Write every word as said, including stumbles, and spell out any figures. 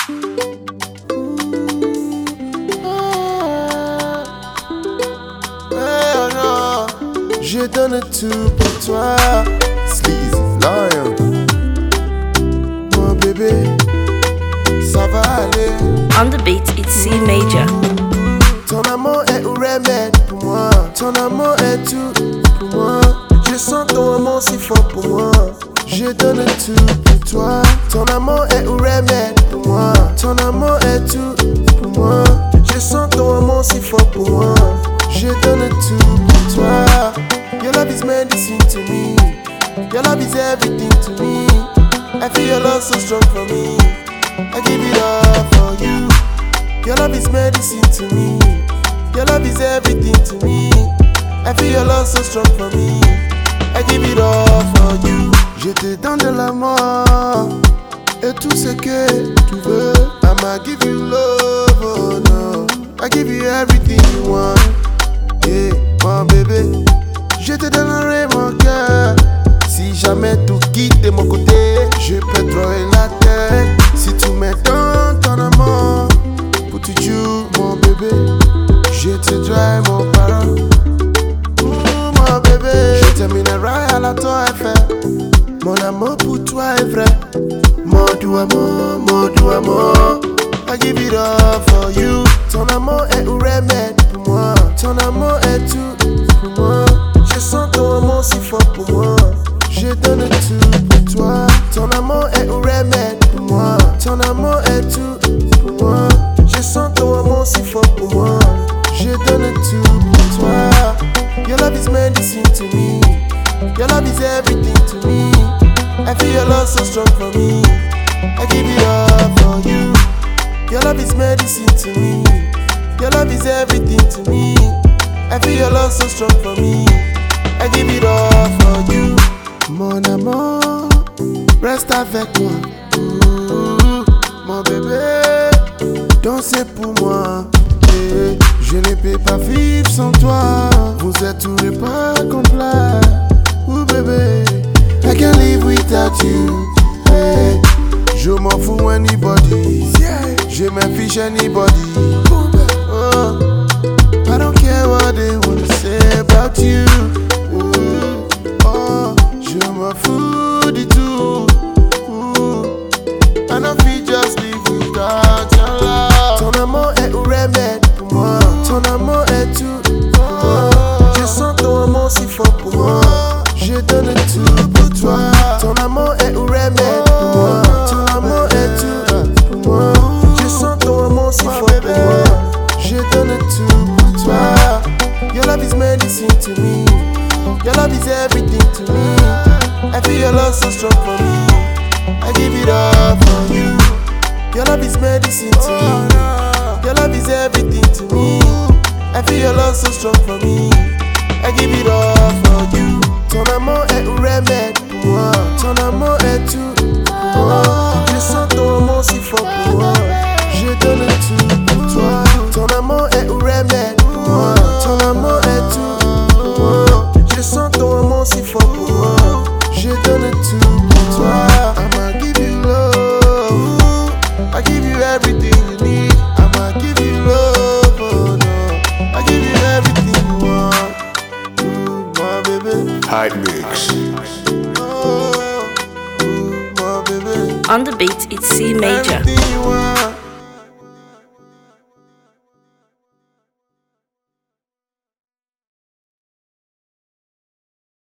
Je donne tout pour toi. Sleazy Lion. Mon bébé, ça va aller. On the beat, it's C major. Ton amour est un remède pour moi. Ton amour est tout pour moi. Je sens ton amour si fort pour moi. Je donne tout pour toi. Ton amour est un remède pour moi. Ton amour est tout pour moi. Je sens ton amour si fort pour moi. Je donne tout pour toi. Your love is medicine to me. Your love is everything to me. I feel your love so strong for me. I give it all for you. Your love is medicine to me. Your love is everything to me. I feel your love so strong for me. I give it all for you. Je te donne de l'amour et tout ce que tu veux. I'ma give you love, oh no. I give you everything you want. Yeah, mon bébé. Je te donnerai mon cœur. Si jamais tout quitte de mon côté, je peux te trouver la tête. Si tu me donnes ton amour pour toujours, mon bébé, je te donnerai mon parole. Ooh, mon bébé, je terminerai à la tour Eiffel. Mon amour pour toi est vrai. Mon doux amour, mon doux amour. I give it all for you. Ton amour est un remède pour moi. Ton amour est tout pour moi. Je sens ton amour si fort pour moi. Je donne tout pour toi. Ton amour est un remède pour moi. Ton amour est tout pour moi. Je sens ton amour si fort pour moi. Je donne tout pour toi. Your love is medicine to me. Your love is everything to me. I feel your love so strong for me. I give it all for you. Your love is medicine to me. Your love is everything to me. I feel your love so strong for me. I give it all for you. Mon amour, reste avec moi. Ooh, mon bébé, dansez pour moi. Yeah, je ne peux pas vivre sans toi. Vous êtes tout le pas complet. Ooh, bébé, I can't live without you. Hey, je m'en fous anybody. Je m'en fiche anybody. Oh, I don't care what they wanna say about you. Ooh, oh, je m'en fous du tout. Ooh, I don't feel just live without your love. Ton amour est un remède pour moi. Ton amour est tout pour moi. Je sens ton amour si fort pour moi. Je donne tout pour toi. Ton amour est un remède pour moi. Ton amour est tout pour moi. Je sens ton amour si fort pour moi. Je donne tout pour toi. Your love is medicine to me. Your love is everything to me. I feel your love so strong for me. I give it all for you. Your love is medicine to me. Your love is everything to me. I feel your love so strong for me. I give it all for you. Ton amour est un remède pour moi. Ton amour est tout pour moi. Je sens ton amour si fort pour moi. Je donne tout pour toi. Ton amour est un remède pour moi. Ton amour est tout pour moi. Je sens ton amour si fort pour moi. Je donne tout pour toi. I'ma give you love. I give you everything you need. I'ma give you love. Oh no, I give you everything you want. Ooh, my baby. Hype Mix. Oh, ooh, my baby. On the beat, it's C major. Everything you want.